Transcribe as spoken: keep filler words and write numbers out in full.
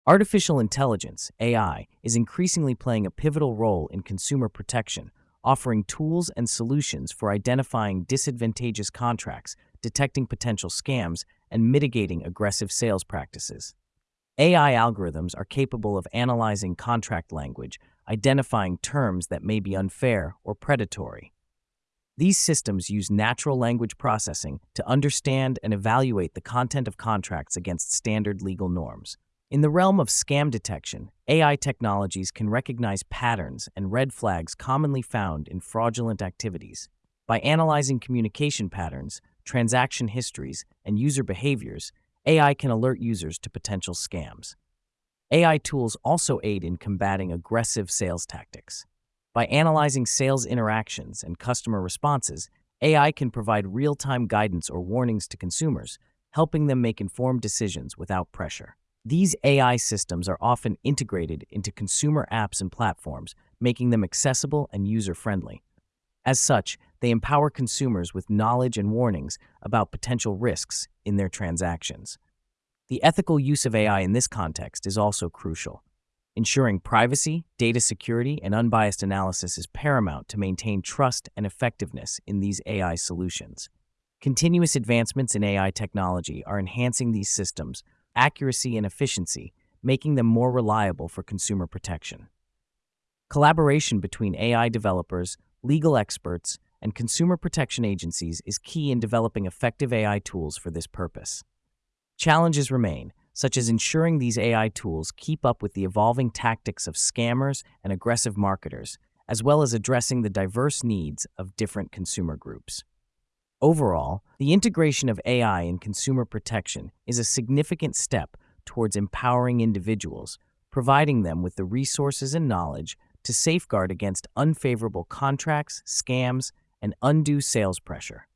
Artificial intelligence, A I, is increasingly playing a pivotal role in consumer protection, offering tools and solutions for identifying disadvantageous contracts, detecting potential scams, and mitigating aggressive sales practices. A I algorithms are capable of analyzing contract language, identifying terms that may be unfair or predatory. These systems use natural language processing to understand and evaluate the content of contracts against standard legal norms. In the realm of scam detection, A I technologies can recognize patterns and red flags commonly found in fraudulent activities. By analyzing communication patterns, transaction histories, and user behaviors, A I can alert users to potential scams. A I tools also aid in combating aggressive sales tactics. By analyzing sales interactions and customer responses, A I can provide real-time guidance or warnings to consumers, helping them make informed decisions without pressure. These A I systems are often integrated into consumer apps and platforms, making them accessible and user-friendly. As such, they empower consumers with knowledge and warnings about potential risks in their transactions. The ethical use of A I in this context is also crucial. Ensuring privacy, data security, and unbiased analysis is paramount to maintain trust and effectiveness in these A I solutions. Continuous advancements in A I technology are enhancing these systems' accuracy and efficiency, making them more reliable for consumer protection. Collaboration between A I developers, legal experts, and consumer protection agencies is key in developing effective A I tools for this purpose. Challenges remain, such as ensuring these A I tools keep up with the evolving tactics of scammers and aggressive marketers, as well as addressing the diverse needs of different consumer groups. Overall, the integration of A I in consumer protection is a significant step towards empowering individuals, providing them with the resources and knowledge to safeguard against unfavorable contracts, scams, and undue sales pressure.